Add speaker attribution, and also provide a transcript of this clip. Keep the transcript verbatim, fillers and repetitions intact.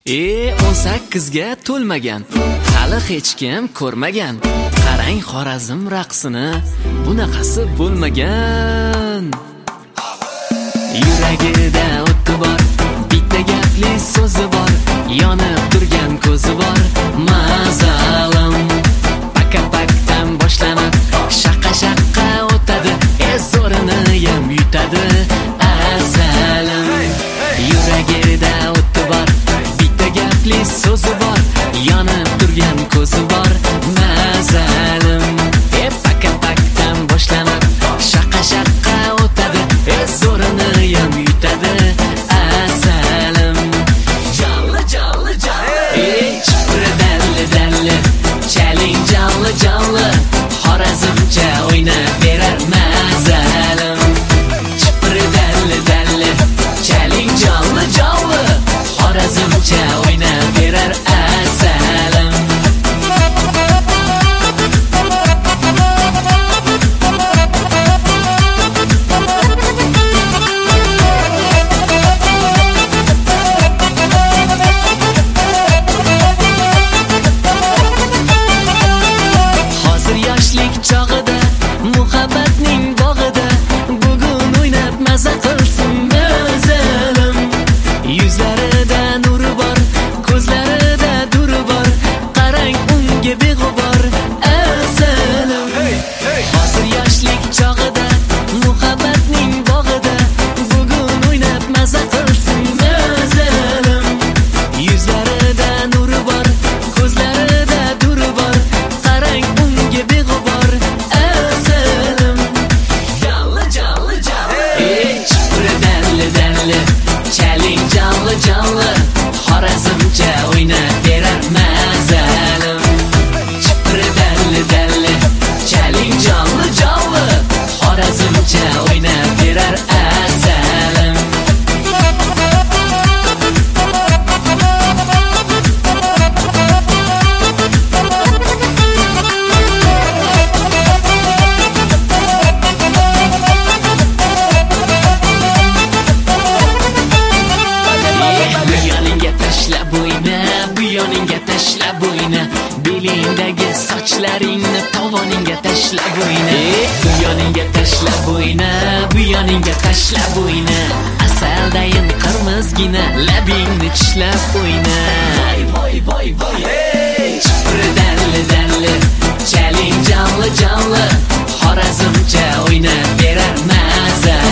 Speaker 1: E o'n sakkizga to'lmagan, hali hech kim ko'rmagan. Qarang Xorazm raqsini, bunaqasi bo'lmagan. Yuragida o'ti bor, bitta gapli so'zi bor, yonib turgan ko'zi bor. Mazalim paka-pakdan boshlanib, shaqa-shaqa o'tadi, ezorini ham yutadi. Azalim yuragida o'ti bor, gapli so'zi bor, yonib turgan ko'zi bor. Mazalim e paka-pakdan boshlanib, shaqa-shaqa o'tadi, e zo'rini ham yutadi. Azalim jalli jalli jalli, e chipri dalli dalli, chaling jalli jalli, Xorazmcha o'ynab berar. Mazalim chipri dalli dalli, chaling jalli jalli, Xorazmcha o'ynab berar. Azalim hozir yoshlik chog'ida, muhabbatning bog'ida, bugun o'ynab maza qilsin. Mazalim yuzlarida nuri bor, ko'zlarida duri bor, qarang unga beg'ubor. Azalim hozir yoshlik chog'ida, muhabbatning bog'ida, bugun o'ynab maza qilsin. Mazalim yuzlarida nuri bor, ko'zlarida duri bor, qarang unga beg'ubor. Azalim jalli jalli jalli, ey chipri dalli dalli, chaling jalli jalli, Xorazmcha o'ynab berar. Mazalim chipri dalli dalli, chaling jalli jalli, Xorazmcha o'ynab berar. Azalim yoningga tashlab bo'yna, belingdagi sochlaringni tovoningga tashlab bo'yna. Bu yoningga tashlab bo'yna, bu yoningga tashlab bo'yna, asaldayin qirmizgina labingni tishlab bo'yna. Voy voy voy voy, chipri dalli dalli, chaling jalli jalli, Xorazmcha o'ynab berar. Maza